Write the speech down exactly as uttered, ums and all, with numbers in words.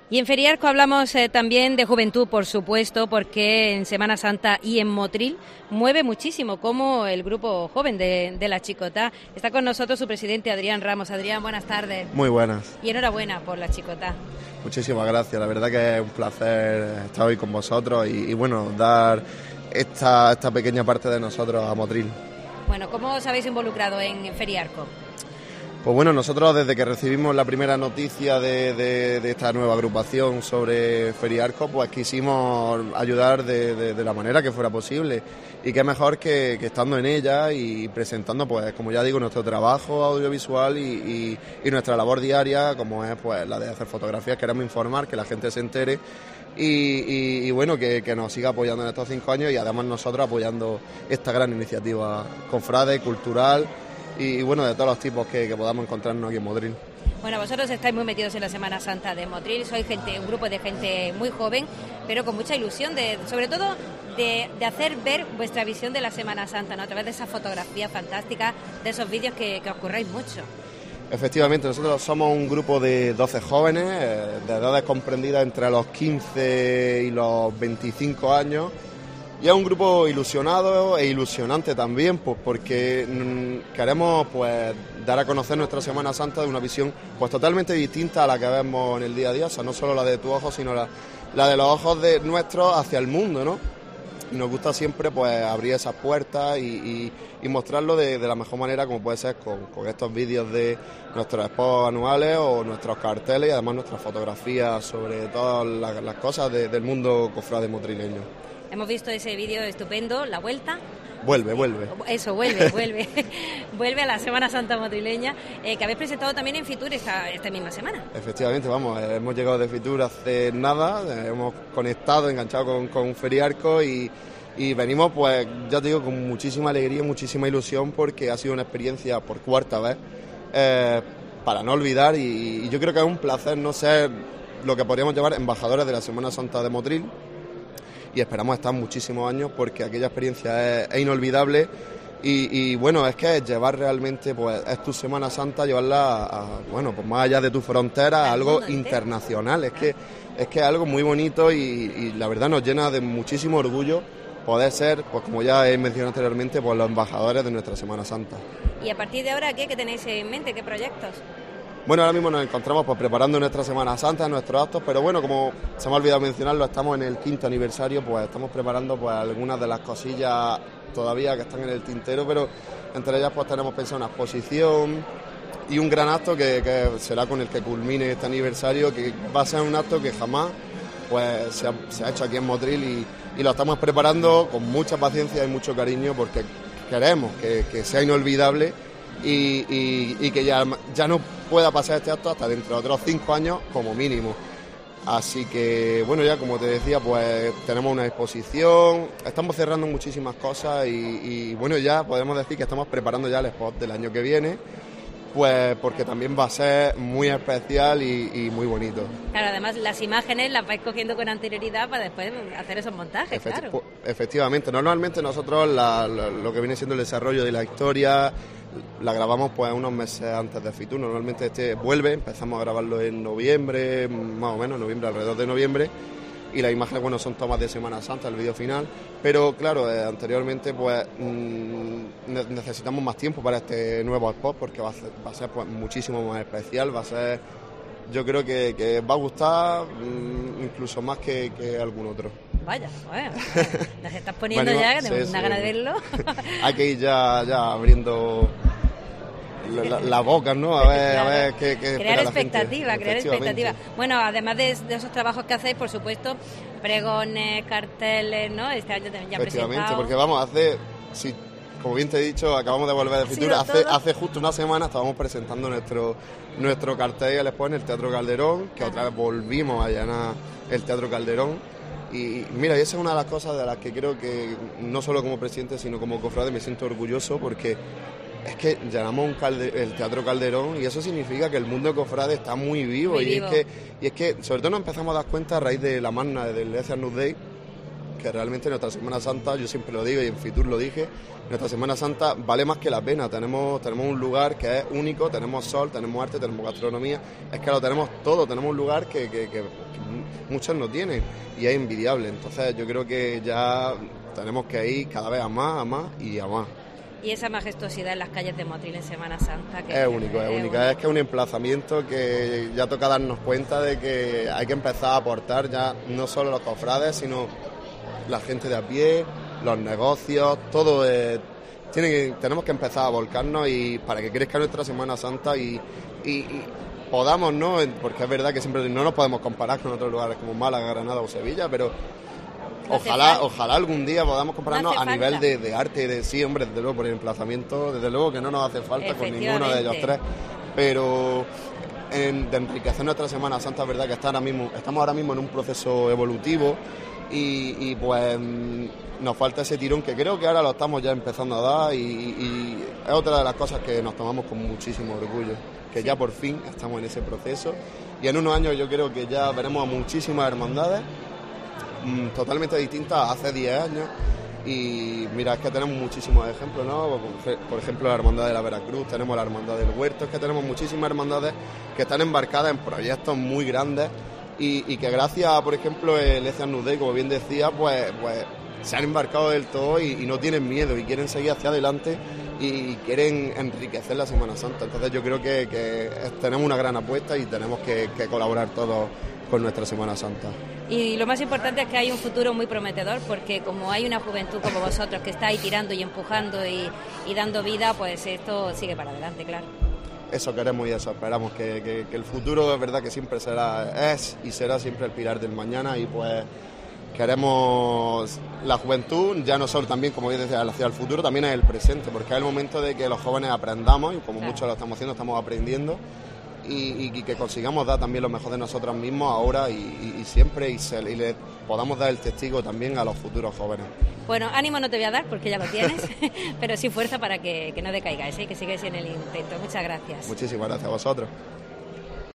Y en Feriarco hablamos eh, también de juventud, por supuesto, porque en Semana Santa y en Motril mueve muchísimo, como el grupo joven de, de la Chicotá. Está con nosotros su presidente, Adrián Ramos. Adrián, buenas tardes. Muy buenas. Y enhorabuena por la Chicotá. Muchísimas gracias, la verdad que es un placer estar hoy con vosotros y, y bueno, dar esta, esta pequeña parte de nosotros a Motril. Bueno, ¿cómo os habéis involucrado en, en Feriarco? Pues bueno, nosotros desde que recibimos la primera noticia de, de, de esta nueva agrupación sobre Feriarco, pues quisimos ayudar de, de, de la manera que fuera posible. Y qué mejor que, que estando en ella y presentando, pues como ya digo, nuestro trabajo audiovisual y, y, y nuestra labor diaria, como es pues la de hacer fotografías. Queremos informar, que la gente se entere y, y, y bueno, que, que nos siga apoyando en estos cinco años y además nosotros apoyando esta gran iniciativa confrade, cultural y bueno, de todos los tipos que, que podamos encontrarnos aquí en Motril. Bueno, vosotros estáis muy metidos en la Semana Santa de Motril, sois gente, un grupo de gente muy joven, pero con mucha ilusión, de, sobre todo de, de hacer ver vuestra visión de la Semana Santa, ¿no? A través de esas fotografías fantásticas, de esos vídeos que, que os curráis mucho. Efectivamente, nosotros somos un grupo de doce jóvenes, eh, de edades comprendidas entre los quince y los veinticinco años. Y es un grupo ilusionado e ilusionante también, pues porque mmm, queremos pues dar a conocer nuestra Semana Santa de una visión pues totalmente distinta a la que vemos en el día a día, o sea, no solo la de tus ojos, sino la, la de los ojos de nuestros hacia el mundo, ¿no? Y nos gusta siempre pues abrir esas puertas y, y, y mostrarlo de, de la mejor manera, como puede ser con, con estos vídeos de nuestros expos anuales o nuestros carteles y además nuestras fotografías sobre todas las, las cosas de, del mundo cofrade motrileño. Hemos visto ese vídeo estupendo, la vuelta. Vuelve, vuelve. Eso, vuelve, vuelve. Vuelve a la Semana Santa motrileña, eh, que habéis presentado también en Fitur esta, esta misma semana. Efectivamente, vamos, eh, hemos llegado de Fitur hace nada, eh, hemos conectado, enganchado con, con Feriarco y, y venimos, pues, ya te digo, con muchísima alegría, muchísima ilusión, porque ha sido una experiencia por cuarta vez, eh, para no olvidar, y, y yo creo que es un placer no ser lo que podríamos llamar embajadores de la Semana Santa de Motril, y esperamos estar muchísimos años porque aquella experiencia es, es inolvidable y, y bueno, es que es llevar realmente, pues es tu Semana Santa, llevarla a, a, bueno, pues más allá de tu frontera, a algo internacional, es que es que es algo muy bonito y, y la verdad nos llena de muchísimo orgullo poder ser, pues como ya he mencionado anteriormente, pues los embajadores de nuestra Semana Santa. Y a partir de ahora, ¿qué, qué tenéis en mente? ¿Qué proyectos? Bueno, ahora mismo nos encontramos pues preparando nuestra Semana Santa, nuestros actos, pero bueno, como se me ha olvidado mencionarlo, estamos en el quinto aniversario, pues estamos preparando pues algunas de las cosillas todavía que están en el tintero, pero entre ellas pues tenemos pensado una exposición y un gran acto que, que será con el que culmine este aniversario, que va a ser un acto que jamás pues se ha, se ha hecho aquí en Motril y, y lo estamos preparando con mucha paciencia y mucho cariño porque queremos que, que sea inolvidable y, y, y que ya, ya no pueda pasar este acto hasta dentro de otros cinco años como mínimo. Así que, bueno, ya como te decía, pues tenemos una exposición, estamos cerrando muchísimas cosas y, y bueno, ya podemos decir que estamos preparando ya el spot del año que viene, pues porque también va a ser muy especial y, y muy bonito. Claro, además las imágenes las vais cogiendo con anterioridad para después hacer esos montajes, Efecti- claro. Efectivamente, normalmente nosotros la, la, lo que viene siendo el desarrollo de la historia la grabamos pues unos meses antes de Fitur. Normalmente este vuelve, empezamos a grabarlo en noviembre, más o menos, noviembre, alrededor de noviembre, y las imágenes, bueno, son tomas de Semana Santa, el vídeo final, pero claro, eh, anteriormente pues mmm, necesitamos más tiempo para este nuevo spot porque va a ser, va a ser pues muchísimo más especial, va a ser, yo creo que, que va a gustar mmm, incluso más que, que algún otro. Vaya, bueno, nos estás poniendo bueno, ya, que tengo sí, una sí. gana de verlo. Hay que ir ya, ya abriendo la, la, la boca, ¿no? A ver, claro. a ver qué, qué crear espera expectativa, la gente. crear expectativa. Bueno, además de, de esos trabajos que hacéis, por supuesto, pregones, carteles, ¿no? Este año también ya Efectivamente, presentado. porque vamos, hace, si, como bien te he dicho, acabamos de volver de Fitur, ¿Ha hace, hace justo una semana estábamos presentando nuestro nuestro cartel y después en el Teatro Calderón, que otra vez volvimos a llenar el Teatro Calderón. Y mira, y esa es una de las cosas de las que creo que no solo como presidente, sino como cofrade me siento orgulloso, porque es que llenamos un calde, el Teatro Calderón y eso significa que el mundo cofrade está muy vivo, muy y, vivo. Es que, y es que sobre todo nos empezamos a dar cuenta a raíz de la magna del Ecce Agnus Dei, que realmente nuestra Semana Santa, yo siempre lo digo y en Fitur lo dije, nuestra Semana Santa vale más que la pena. Tenemos, tenemos un lugar que es único, tenemos sol, tenemos arte, tenemos gastronomía, es que lo tenemos todo, tenemos un lugar que, que, que, que muchos no tienen y es envidiable. Entonces yo creo que ya tenemos que ir cada vez a más, a más y a más. Y esa majestuosidad en las calles de Motril en Semana Santa. Que es único, es, es único. único. Es que es un emplazamiento que ya toca darnos cuenta de que hay que empezar a aportar ya no solo los cofrades, sino la gente de a pie, los negocios, todo. Eh, tiene que, tenemos que empezar a volcarnos y para que crezca nuestra Semana Santa y, y, y podamos, ¿no? Porque es verdad que siempre no nos podemos comparar con otros lugares como Málaga, Granada o Sevilla, pero Ojalá, ojalá algún día podamos compararnos no a nivel de, de arte, de sí, hombre, desde luego por el emplazamiento, desde luego que no nos hace falta con ninguno de ellos tres, pero en, de enriquecer nuestra Semana Santa es verdad que está ahora mismo, estamos ahora mismo en un proceso evolutivo y, y pues nos falta ese tirón que creo que ahora lo estamos ya empezando a dar y, y es otra de las cosas que nos tomamos con muchísimo orgullo, que ya por fin estamos en ese proceso y en unos años yo creo que ya veremos a muchísimas hermandades totalmente distintas a hace diez años y mira, es que tenemos muchísimos ejemplos, ¿no? Por ejemplo, la Hermandad de la Veracruz, tenemos la Hermandad del Huerto, es que tenemos muchísimas hermandades que están embarcadas en proyectos muy grandes y, y que gracias a, por ejemplo, el Ecian Nudey, como bien decía, pues, pues se han embarcado del todo y, y no tienen miedo y quieren seguir hacia adelante y quieren enriquecer la Semana Santa. Entonces yo creo que, que tenemos una gran apuesta y tenemos que, que colaborar todos con nuestra Semana Santa. Y lo más importante es que hay un futuro muy prometedor, porque como hay una juventud como vosotros que está ahí tirando y empujando y, y dando vida, pues esto sigue para adelante, claro. Eso queremos y eso esperamos, que, que, que el futuro es verdad que siempre será, es y será siempre el pilar del mañana y pues queremos la juventud, ya no solo también, como bien decía, hacia el futuro, también es el presente, porque es el momento de que los jóvenes aprendamos y como claro. Muchos lo estamos haciendo, estamos aprendiendo. Y, y que consigamos dar también lo mejor de nosotros mismos ahora y, y, y siempre y, se, y le podamos dar el testigo también a los futuros jóvenes. Bueno, ánimo no te voy a dar porque ya lo tienes, pero sí fuerza para que, que no decaigáis, ¿eh? Que sigáis en el intento. Muchas gracias. Muchísimas gracias a vosotros.